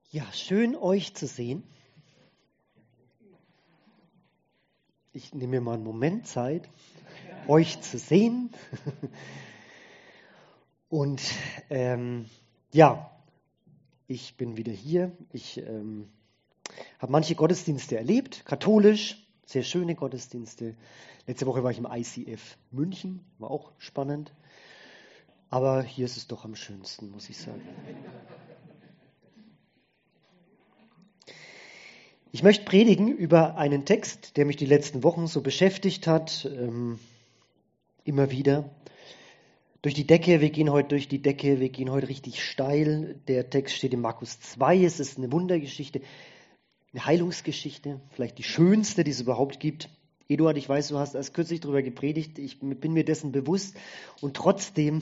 Ja, schön euch zu sehen. Ich nehme mir mal einen Moment Zeit, euch zu sehen. Und ja, ich bin wieder hier. Ich habe manche Gottesdienste erlebt, katholisch, sehr schöne Gottesdienste. Letzte Woche war ich im ICF München, war auch spannend. Aber hier ist es doch am schönsten, muss ich sagen. Ich möchte predigen über einen Text, der mich die letzten Wochen so beschäftigt hat, immer wieder. Durch die Decke, wir gehen heute durch die Decke, wir gehen heute richtig steil. Der Text steht in Markus 2, es ist eine Wundergeschichte, eine Heilungsgeschichte, vielleicht die schönste, die es überhaupt gibt. Eduard, ich weiß, du hast erst kürzlich darüber gepredigt, ich bin mir dessen bewusst und trotzdem,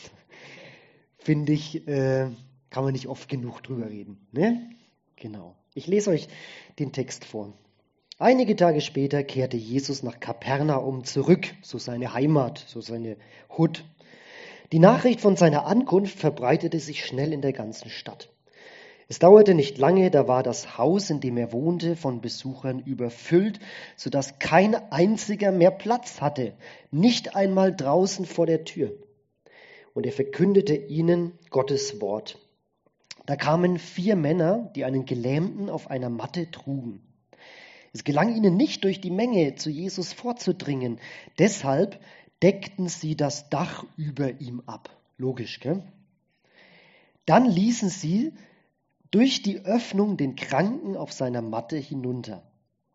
finde ich, kann man nicht oft genug drüber reden. Ne? Genau. Ich lese euch den Text vor. Einige Tage später kehrte Jesus nach Kapernaum zurück, so seine Heimat, so seine Hut. Die Nachricht von seiner Ankunft verbreitete sich schnell in der ganzen Stadt. Es dauerte nicht lange, da war das Haus, in dem er wohnte, von Besuchern überfüllt, sodass kein einziger mehr Platz hatte, nicht einmal draußen vor der Tür. Und er verkündete ihnen Gottes Wort. Da kamen 4 Männer, die einen Gelähmten auf einer Matte trugen. Es gelang ihnen nicht, durch die Menge zu Jesus vorzudringen. Deshalb deckten sie das Dach über ihm ab. Logisch, gell? Dann ließen sie durch die Öffnung den Kranken auf seiner Matte hinunter.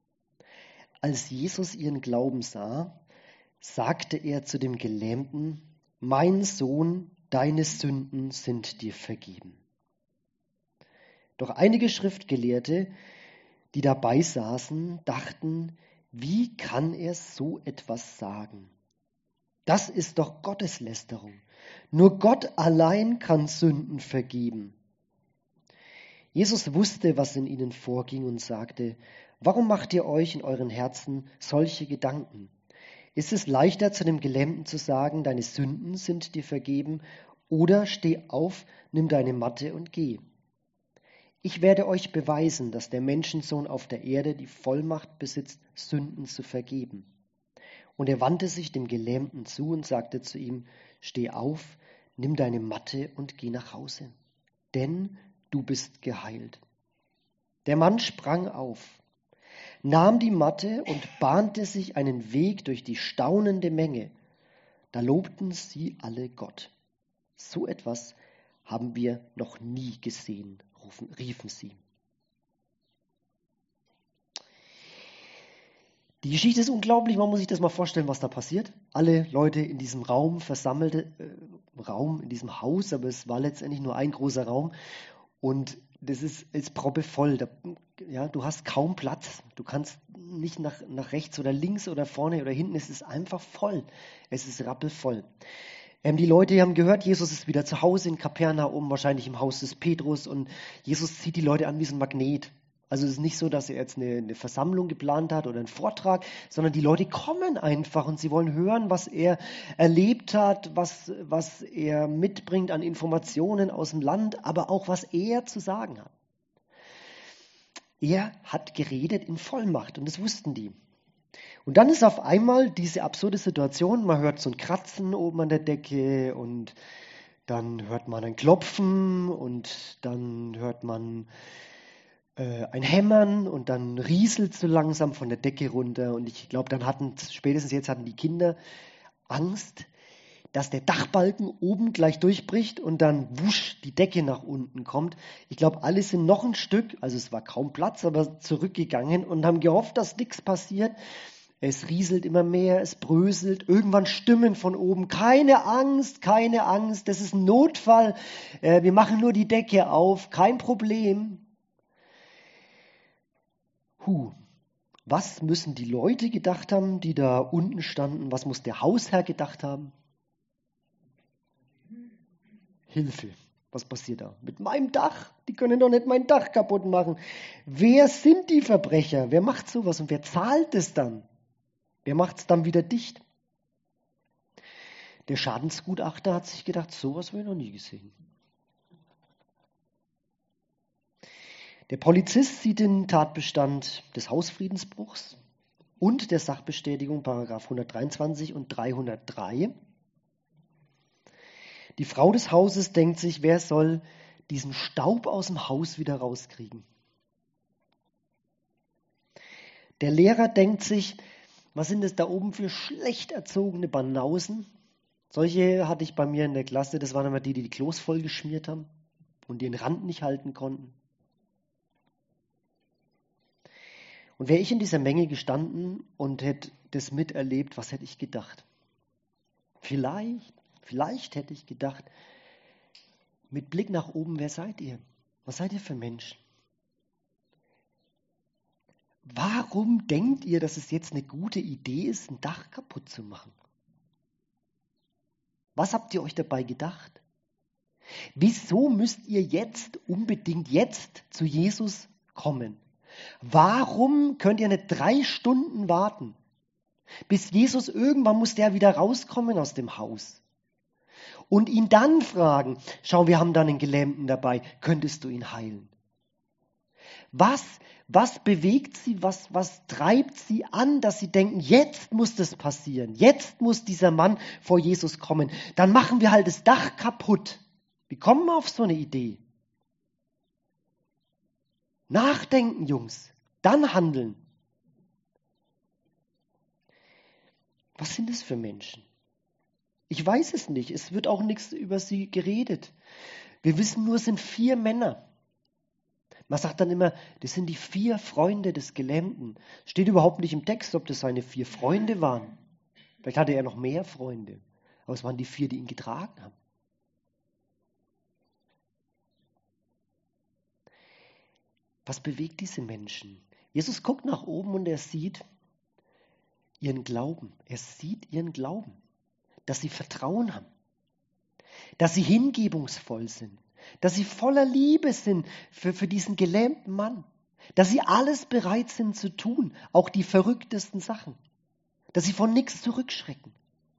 Als Jesus ihren Glauben sah, sagte er zu dem Gelähmten: Mein Sohn, deine Sünden sind dir vergeben. Doch einige Schriftgelehrte, die dabei saßen, dachten: Wie kann er so etwas sagen? Das ist doch Gotteslästerung. Nur Gott allein kann Sünden vergeben. Jesus wusste, was in ihnen vorging und sagte: Warum macht ihr euch in euren Herzen solche Gedanken? Ist es leichter, zu dem Gelähmten zu sagen, deine Sünden sind dir vergeben, oder steh auf, nimm deine Matte und geh? Ich werde euch beweisen, dass der Menschensohn auf der Erde die Vollmacht besitzt, Sünden zu vergeben. Und er wandte sich dem Gelähmten zu und sagte zu ihm: Steh auf, nimm deine Matte und geh nach Hause, denn du bist geheilt. Der Mann sprang auf, nahm die Matte und bahnte sich einen Weg durch die staunende Menge. Da lobten sie alle Gott. So etwas haben wir noch nie gesehen, riefen sie. Die Geschichte ist unglaublich, man muss sich das mal vorstellen, was da passiert. Alle Leute in diesem Raum, versammelte Raum, in diesem Haus, aber es war letztendlich nur ein großer Raum. Und das ist proppevoll. Ja, du hast kaum Platz. Du kannst nicht nach rechts oder links oder vorne oder hinten. Es ist einfach voll. Es ist rappelvoll. Die Leute haben gehört, Jesus ist wieder zu Hause in Kapernaum, wahrscheinlich im Haus des Petrus. Und Jesus zieht die Leute an wie so ein Magnet. Also es ist nicht so, dass er jetzt eine Versammlung geplant hat oder einen Vortrag, sondern die Leute kommen einfach und sie wollen hören, was er erlebt hat, was er mitbringt an Informationen aus dem Land, aber auch was er zu sagen hat. Er hat geredet in Vollmacht und das wussten die. Und dann ist auf einmal diese absurde Situation, man hört so ein Kratzen oben an der Decke und dann hört man ein Klopfen und dann hört man ein Hämmern und dann rieselt so langsam von der Decke runter. Und ich glaube, spätestens jetzt hatten die Kinder Angst, dass der Dachbalken oben gleich durchbricht und dann wusch die Decke nach unten kommt. Ich glaube, alle sind noch ein Stück, also es war kaum Platz, aber zurückgegangen und haben gehofft, dass nichts passiert. Es rieselt immer mehr, es bröselt, irgendwann Stimmen von oben: keine Angst, das ist ein Notfall, wir machen nur die Decke auf, kein Problem. Was müssen die Leute gedacht haben, die da unten standen? Was muss der Hausherr gedacht haben? Hilfe, was passiert da? Mit meinem Dach? Die können doch nicht mein Dach kaputt machen. Wer sind die Verbrecher? Wer macht sowas und wer zahlt es dann? Wer macht es dann wieder dicht? Der Schadensgutachter hat sich gedacht, sowas habe ich noch nie gesehen. Der Polizist sieht den Tatbestand des Hausfriedensbruchs und der Sachbestätigung, Paragraph 123 und 303. Die Frau des Hauses denkt sich, wer soll diesen Staub aus dem Haus wieder rauskriegen? Der Lehrer denkt sich, was sind das da oben für schlecht erzogene Banausen? Solche hatte ich bei mir in der Klasse, das waren immer die, die die Klos voll geschmiert haben und den Rand nicht halten konnten. Und wäre ich in dieser Menge gestanden und hätte das miterlebt, was hätte ich gedacht? Vielleicht hätte ich gedacht, mit Blick nach oben, wer seid ihr? Was seid ihr für Menschen? Warum denkt ihr, dass es jetzt eine gute Idee ist, ein Dach kaputt zu machen? Was habt ihr euch dabei gedacht? Wieso müsst ihr unbedingt jetzt zu Jesus kommen? Warum könnt ihr nicht 3 Stunden warten? Bis Jesus irgendwann muss der wieder rauskommen aus dem Haus. Und ihn dann fragen, schau, wir haben da einen Gelähmten dabei, könntest du ihn heilen? Was bewegt sie, was treibt sie an, dass sie denken, jetzt muss das passieren, jetzt muss dieser Mann vor Jesus kommen, dann machen wir halt das Dach kaputt. Wie kommen wir auf so eine Idee? Nachdenken, Jungs, dann handeln. Was sind das für Menschen? Ich weiß es nicht, es wird auch nichts über sie geredet. Wir wissen nur, es sind 4 Männer. Man sagt dann immer, das sind die 4 Freunde des Gelähmten. Steht überhaupt nicht im Text, ob das seine 4 Freunde waren. Vielleicht hatte er noch mehr Freunde. Aber es waren die 4, die ihn getragen haben. Was bewegt diese Menschen? Jesus guckt nach oben und er sieht ihren Glauben. Er sieht ihren Glauben. Dass sie Vertrauen haben. Dass sie hingebungsvoll sind. Dass sie voller Liebe sind für diesen gelähmten Mann. Dass sie alles bereit sind zu tun, auch die verrücktesten Sachen. Dass sie von nichts zurückschrecken.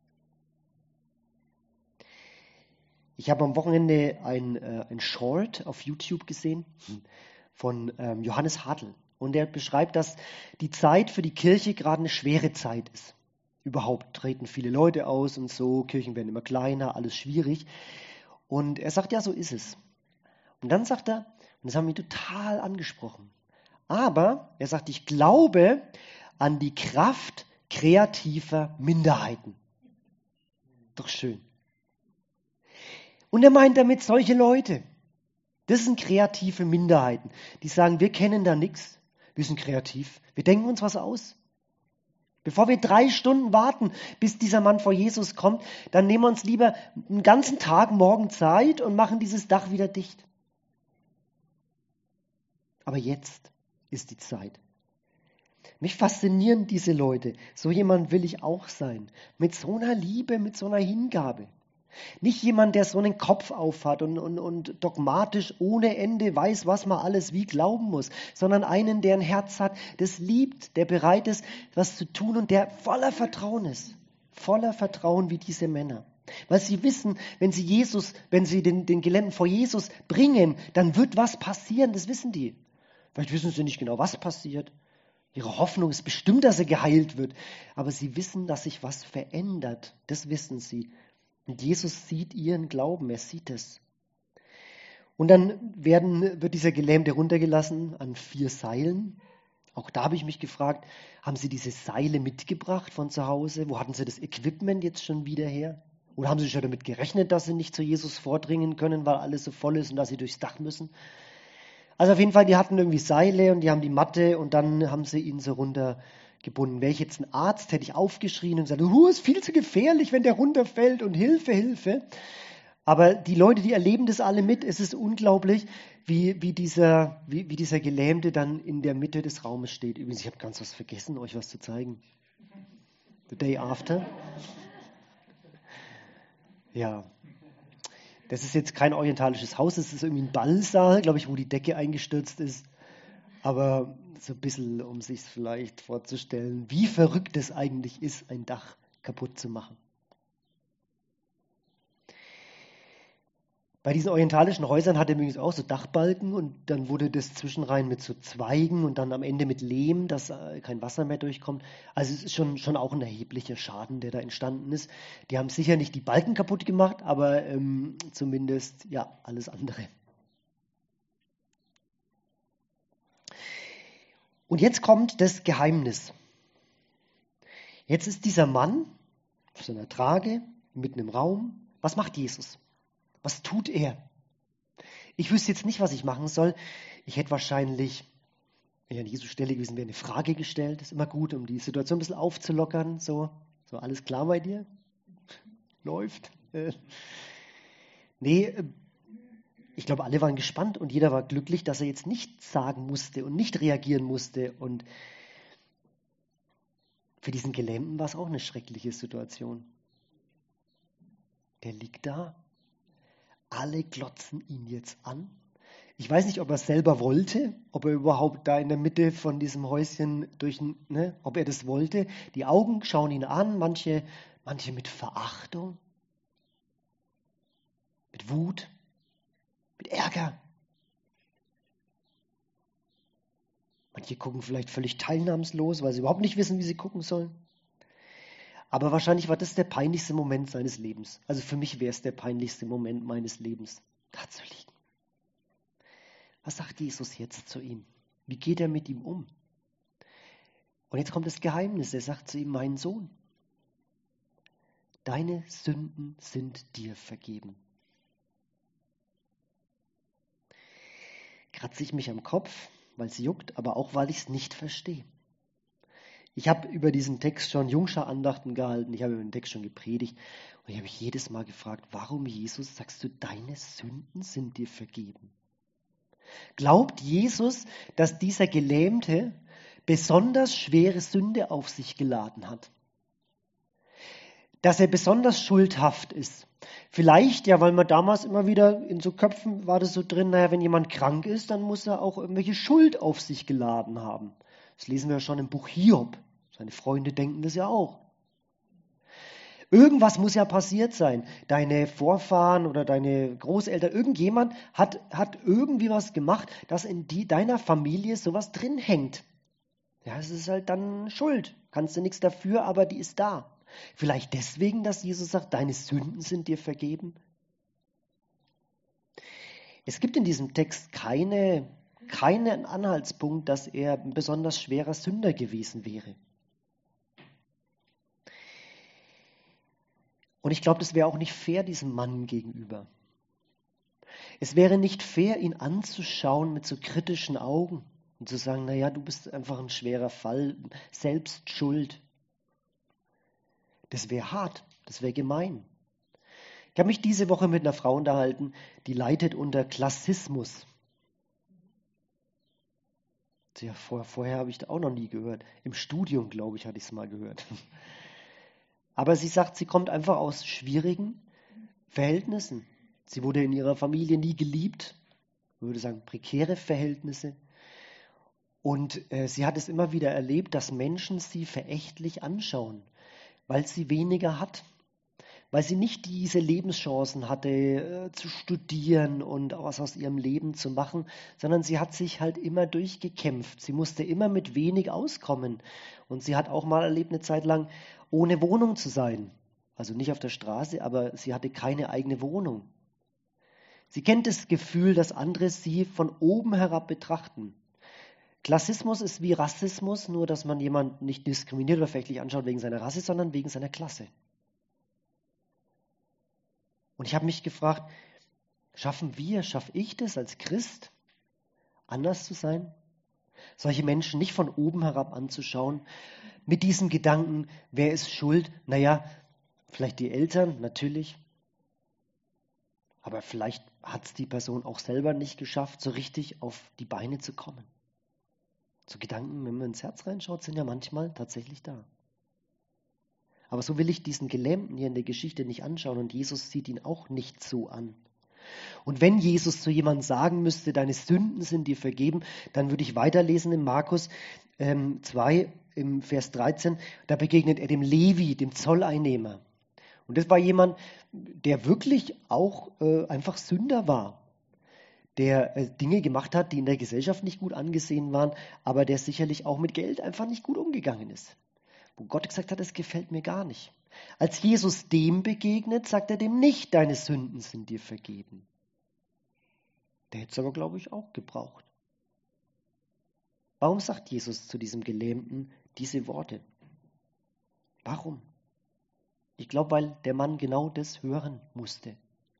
Ich habe am Wochenende ein Short auf YouTube gesehen von Johannes Hartl. Und er beschreibt, dass die Zeit für die Kirche gerade eine schwere Zeit ist. Überhaupt treten viele Leute aus und so, Kirchen werden immer kleiner, alles schwierig. Und er sagt, ja, so ist es. Und dann sagt er, und das haben wir total angesprochen, aber er sagt, ich glaube an die Kraft kreativer Minderheiten. Doch schön. Und er meint damit solche Leute. Das sind kreative Minderheiten, die sagen, wir kennen da nichts, wir sind kreativ, wir denken uns was aus. Bevor wir 3 Stunden warten, bis dieser Mann vor Jesus kommt, dann nehmen wir uns lieber einen ganzen Tag morgen Zeit und machen dieses Dach wieder dicht. Aber jetzt ist die Zeit. Mich faszinieren diese Leute. So jemand will ich auch sein. Mit so einer Liebe, mit so einer Hingabe. Nicht jemand, der so einen Kopf aufhat und dogmatisch ohne Ende weiß, was man alles wie glauben muss, sondern einen, der ein Herz hat, das liebt, der bereit ist, was zu tun und der voller Vertrauen ist. Voller Vertrauen wie diese Männer. Weil sie wissen, wenn sie den Gelähmten vor Jesus bringen, dann wird was passieren, das wissen die. Vielleicht wissen sie nicht genau, was passiert. Ihre Hoffnung ist bestimmt, dass er geheilt wird. Aber sie wissen, dass sich was verändert. Das wissen sie. Und Jesus sieht ihren Glauben, er sieht es. Und dann wird dieser Gelähmte runtergelassen an 4 Seilen. Auch da habe ich mich gefragt, haben sie diese Seile mitgebracht von zu Hause? Wo hatten sie das Equipment jetzt schon wieder her? Oder haben sie schon damit gerechnet, dass sie nicht zu Jesus vordringen können, weil alles so voll ist und dass sie durchs Dach müssen? Also auf jeden Fall, die hatten irgendwie Seile und die haben die Matte und dann haben sie ihn so runtergebunden. Wäre ich jetzt ein Arzt, hätte ich aufgeschrien und gesagt, ist viel zu gefährlich, wenn der runterfällt und Hilfe, Hilfe. Aber die Leute, die erleben das alle mit. Es ist unglaublich, wie dieser Gelähmte dann in der Mitte des Raumes steht. Übrigens, ich habe ganz was vergessen, euch was zu zeigen. The day after. Ja. Das ist jetzt kein orientalisches Haus, das ist irgendwie ein Ballsaal, glaube ich, wo die Decke eingestürzt ist. Aber so ein bisschen, um sich vielleicht vorzustellen, wie verrückt es eigentlich ist, ein Dach kaputt zu machen. Bei diesen orientalischen Häusern hat er übrigens auch so Dachbalken und dann wurde das zwischenrein mit so Zweigen und dann am Ende mit Lehm, dass kein Wasser mehr durchkommt. Also es ist schon auch ein erheblicher Schaden, der da entstanden ist. Die haben sicher nicht die Balken kaputt gemacht, aber zumindest ja alles andere. Und jetzt kommt das Geheimnis. Jetzt ist dieser Mann auf seiner Trage, mitten im Raum. Was macht Jesus? Was tut er? Ich wüsste jetzt nicht, was ich machen soll. Ich hätte wahrscheinlich, wenn ich an Jesu Stelle gewesen wäre, eine Frage gestellt. Das ist immer gut, um die Situation ein bisschen aufzulockern. So alles klar bei dir? Läuft? Nee, ich glaube, alle waren gespannt und jeder war glücklich, dass er jetzt nichts sagen musste und nicht reagieren musste. Und für diesen Gelähmten war es auch eine schreckliche Situation. Der liegt da. Alle glotzen ihn jetzt an. Ich weiß nicht, ob er es selber wollte, ob er überhaupt da in der Mitte von diesem Häuschen ob er das wollte. Die Augen schauen ihn an, manche mit Verachtung, mit Wut, mit Ärger. Manche gucken vielleicht völlig teilnahmslos, weil sie überhaupt nicht wissen, wie sie gucken sollen. Aber wahrscheinlich war das der peinlichste Moment seines Lebens. Also für mich wäre es der peinlichste Moment meines Lebens, da zu liegen. Was sagt Jesus jetzt zu ihm? Wie geht er mit ihm um? Und jetzt kommt das Geheimnis. Er sagt zu ihm, mein Sohn, deine Sünden sind dir vergeben. Kratze ich mich am Kopf, weil es juckt, aber auch, weil ich es nicht verstehe. Ich habe über diesen Text schon Jungschar-Andachten gehalten, ich habe über den Text schon gepredigt und ich habe mich jedes Mal gefragt, warum, Jesus, sagst du, deine Sünden sind dir vergeben? Glaubt Jesus, dass dieser Gelähmte besonders schwere Sünde auf sich geladen hat? Dass er besonders schuldhaft ist? Vielleicht, ja, weil man damals immer wieder in so Köpfen war das so drin, naja, wenn jemand krank ist, dann muss er auch irgendwelche Schuld auf sich geladen haben. Das lesen wir ja schon im Buch Hiob. Seine Freunde denken das ja auch. Irgendwas muss ja passiert sein. Deine Vorfahren oder deine Großeltern, irgendjemand hat irgendwie was gemacht, dass in deiner Familie sowas drin hängt. Ja, es ist halt dann Schuld. Kannst du nichts dafür, aber die ist da. Vielleicht deswegen, dass Jesus sagt, deine Sünden sind dir vergeben. Es gibt in diesem Text keinen Anhaltspunkt, dass er ein besonders schwerer Sünder gewesen wäre. Und ich glaube, das wäre auch nicht fair diesem Mann gegenüber. Es wäre nicht fair, ihn anzuschauen mit so kritischen Augen und zu sagen, naja, du bist einfach ein schwerer Fall, selbst schuld. Das wäre hart, das wäre gemein. Ich habe mich diese Woche mit einer Frau unterhalten, die leidet unter Klassismus. Ja, vorher habe ich das auch noch nie gehört. Im Studium, glaube ich, hatte ich es mal gehört. Aber sie sagt, sie kommt einfach aus schwierigen Verhältnissen. Sie wurde in ihrer Familie nie geliebt, ich würde sagen prekäre Verhältnisse. Und sie hat es immer wieder erlebt, dass Menschen sie verächtlich anschauen, weil sie weniger hat. Weil sie nicht diese Lebenschancen hatte, zu studieren und was aus ihrem Leben zu machen, sondern sie hat sich halt immer durchgekämpft. Sie musste immer mit wenig auskommen. Und sie hat auch mal erlebt, eine Zeit lang ohne Wohnung zu sein. Also nicht auf der Straße, aber sie hatte keine eigene Wohnung. Sie kennt das Gefühl, dass andere sie von oben herab betrachten. Klassismus ist wie Rassismus, nur dass man jemanden nicht diskriminiert oder verächtlich anschaut wegen seiner Rasse, sondern wegen seiner Klasse. Und ich habe mich gefragt, schaffe ich das als Christ, anders zu sein? Solche Menschen nicht von oben herab anzuschauen, mit diesem Gedanken, wer ist schuld? Naja, vielleicht die Eltern, natürlich. Aber vielleicht hat es die Person auch selber nicht geschafft, so richtig auf die Beine zu kommen. So Gedanken, wenn man ins Herz reinschaut, sind ja manchmal tatsächlich da. Aber so will ich diesen Gelähmten hier in der Geschichte nicht anschauen und Jesus sieht ihn auch nicht so an. Und wenn Jesus zu jemandem sagen müsste, deine Sünden sind dir vergeben, dann würde ich weiterlesen in Markus 2 im Vers 13, da begegnet er dem Levi, dem Zolleinnehmer. Und das war jemand, der wirklich auch einfach Sünder war, der Dinge gemacht hat, die in der Gesellschaft nicht gut angesehen waren, aber der sicherlich auch mit Geld einfach nicht gut umgegangen ist. Wo Gott gesagt hat, das gefällt mir gar nicht. Als Jesus dem begegnet, sagt er dem nicht, deine Sünden sind dir vergeben. Der hätte es aber, glaube ich, auch gebraucht. Warum sagt Jesus zu diesem Gelähmten diese Worte? Warum? Ich glaube, weil der Mann genau das hören musste.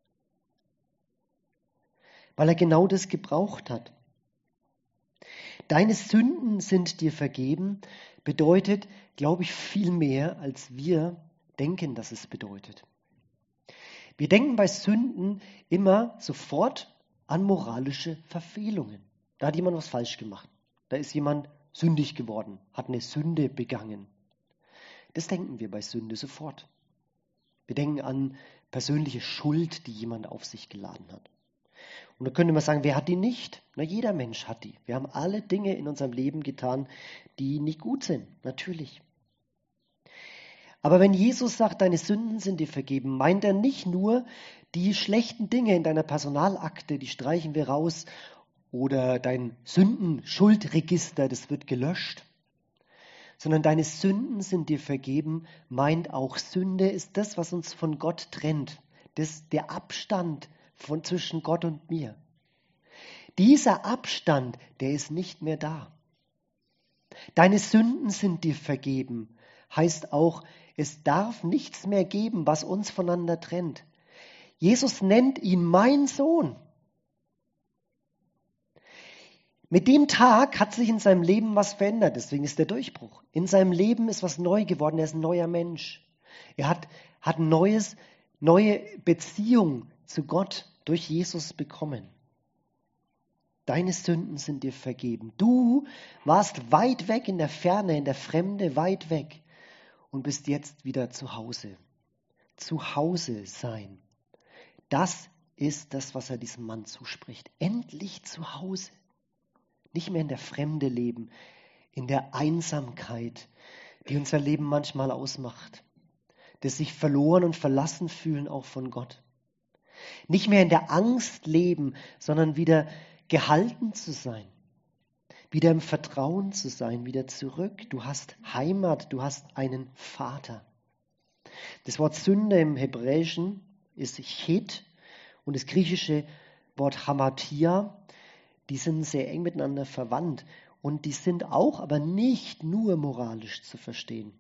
Weil er genau das gebraucht hat. Deine Sünden sind dir vergeben, bedeutet, glaube ich, viel mehr, als wir denken, dass es bedeutet. Wir denken bei Sünden immer sofort an moralische Verfehlungen. Da hat jemand was falsch gemacht. Da ist jemand sündig geworden, hat eine Sünde begangen. Das denken wir bei Sünde sofort. Wir denken an persönliche Schuld, die jemand auf sich geladen hat. Und da könnte man sagen, wer hat die nicht? Na, jeder Mensch hat die. Wir haben alle Dinge in unserem Leben getan, die nicht gut sind, natürlich. Aber wenn Jesus sagt, deine Sünden sind dir vergeben, meint er nicht nur die schlechten Dinge in deiner Personalakte, die streichen wir raus, oder dein Sünden-Schuldregister, das wird gelöscht, sondern deine Sünden sind dir vergeben, meint auch, Sünde ist das, was uns von Gott trennt, der Abstand zwischen Gott und mir. Dieser Abstand, der ist nicht mehr da. Deine Sünden sind dir vergeben, heißt auch, es darf nichts mehr geben, was uns voneinander trennt. Jesus nennt ihn mein Sohn. Mit dem Tag hat sich in seinem Leben was verändert, deswegen ist der Durchbruch. In seinem Leben ist was neu geworden, er ist ein neuer Mensch. Er hat neue Beziehung zu Gott durch Jesus bekommen. Deine Sünden sind dir vergeben. Du warst weit weg in der Ferne, in der Fremde, weit weg und bist jetzt wieder zu Hause. Zu Hause sein. Das ist das, was er diesem Mann zuspricht. Endlich zu Hause. Nicht mehr in der Fremde leben, in der Einsamkeit, die unser Leben manchmal ausmacht. Das sich verloren und verlassen fühlen auch von Gott. Nicht mehr in der Angst leben, sondern wieder gehalten zu sein. Wieder im Vertrauen zu sein, wieder zurück. Du hast Heimat, du hast einen Vater. Das Wort Sünde im Hebräischen ist Chet und das griechische Wort Hamatia, die sind sehr eng miteinander verwandt und die sind auch, aber nicht nur moralisch zu verstehen.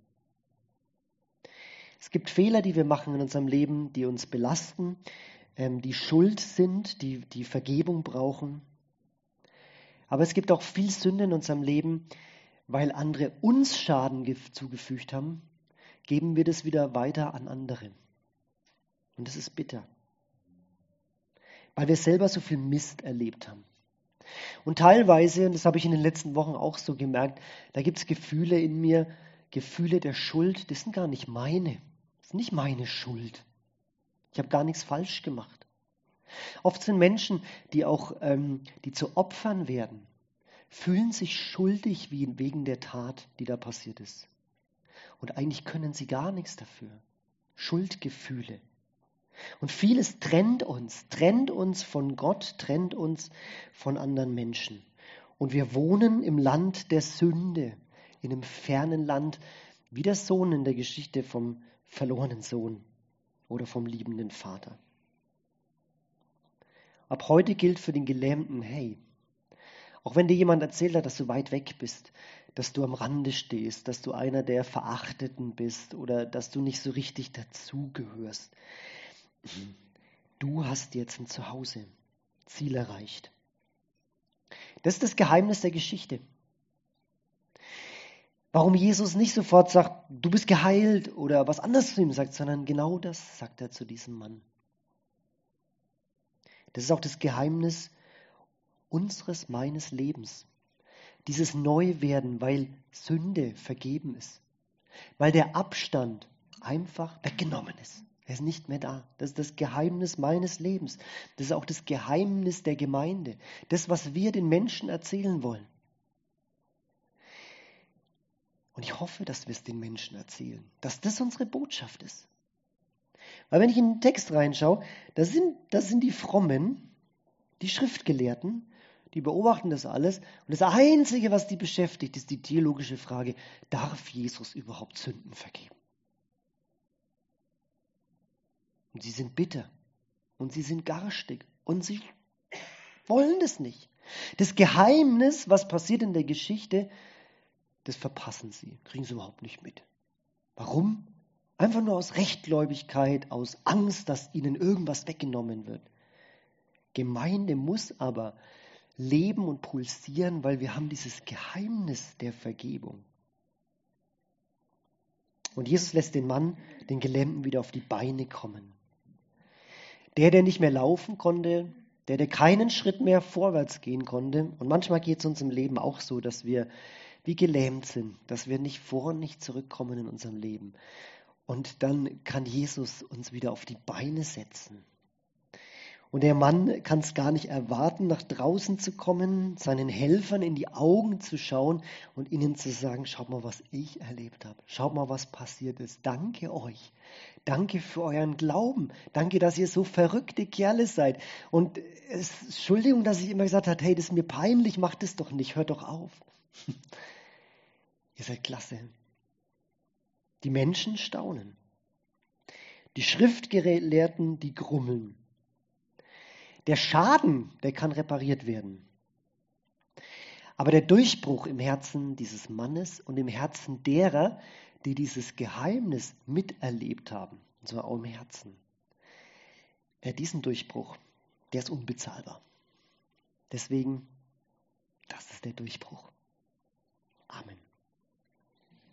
Es gibt Fehler, die wir machen in unserem Leben, die uns belasten, die Schuld sind, die Vergebung brauchen. Aber es gibt auch viel Sünde in unserem Leben, weil andere uns Schaden zugefügt haben, geben wir das wieder weiter an andere. Und das ist bitter. Weil wir selber so viel Mist erlebt haben. Und teilweise, und das habe ich in den letzten Wochen auch so gemerkt, da gibt es Gefühle in mir, Gefühle der Schuld, das sind gar nicht meine. Das ist nicht meine Schuld. Ich habe gar nichts falsch gemacht. Oft sind Menschen, die zu Opfern werden, fühlen sich schuldig wegen der Tat, die da passiert ist. Und eigentlich können sie gar nichts dafür. Schuldgefühle. Und vieles trennt uns von Gott, trennt uns von anderen Menschen. Und wir wohnen im Land der Sünde, in einem fernen Land, wie der Sohn in der Geschichte vom verlorenen Sohn oder vom liebenden Vater. Ab heute gilt für den Gelähmten, hey, auch wenn dir jemand erzählt hat, dass du weit weg bist, dass du am Rande stehst, dass du einer der Verachteten bist oder dass du nicht so richtig dazugehörst, du hast jetzt ein Zuhause, Ziel erreicht. Das ist das Geheimnis der Geschichte. Warum Jesus nicht sofort sagt, du bist geheilt oder was anderes zu ihm sagt, sondern genau das sagt er zu diesem Mann. Das ist auch das Geheimnis meines Lebens. Dieses Neuwerden, weil Sünde vergeben ist. Weil der Abstand einfach weggenommen ist. Er ist nicht mehr da. Das ist das Geheimnis meines Lebens. Das ist auch das Geheimnis der Gemeinde. Das, was wir den Menschen erzählen wollen. Und ich hoffe, dass wir es den Menschen erzählen. Dass das unsere Botschaft ist. Weil wenn ich in den Text reinschaue, das sind die Frommen, die Schriftgelehrten, die beobachten das alles. Und das Einzige, was die beschäftigt, ist die theologische Frage, darf Jesus überhaupt Sünden vergeben? Und sie sind bitter und sie sind garstig und sie wollen das nicht. Das Geheimnis, was passiert in der Geschichte, das verpassen sie, kriegen sie überhaupt nicht mit. Warum? Einfach nur aus Rechtgläubigkeit, aus Angst, dass ihnen irgendwas weggenommen wird. Gemeinde muss aber leben und pulsieren, weil wir haben dieses Geheimnis der Vergebung. Und Jesus lässt den Mann, den Gelähmten, wieder auf die Beine kommen. Der nicht mehr laufen konnte, der keinen Schritt mehr vorwärts gehen konnte. Und manchmal geht es uns im Leben auch so, dass wir wie gelähmt sind, dass wir nicht vor und nicht zurückkommen in unserem Leben. Und dann kann Jesus uns wieder auf die Beine setzen. Und der Mann kann es gar nicht erwarten, nach draußen zu kommen, seinen Helfern in die Augen zu schauen und ihnen zu sagen, schaut mal, was ich erlebt habe. Schaut mal, was passiert ist. Danke euch. Danke für euren Glauben. Danke, dass ihr so verrückte Kerle seid. Und Entschuldigung, dass ich immer gesagt habe, hey, das ist mir peinlich, macht es doch nicht, hört doch auf. Ihr seid klasse. Die Menschen staunen. Die Schriftgelehrten, die grummeln. Der Schaden, der kann repariert werden. Aber der Durchbruch im Herzen dieses Mannes und im Herzen derer, die dieses Geheimnis miterlebt haben, und zwar auch im Herzen, diesen Durchbruch, der ist unbezahlbar. Deswegen, das ist der Durchbruch. Amen.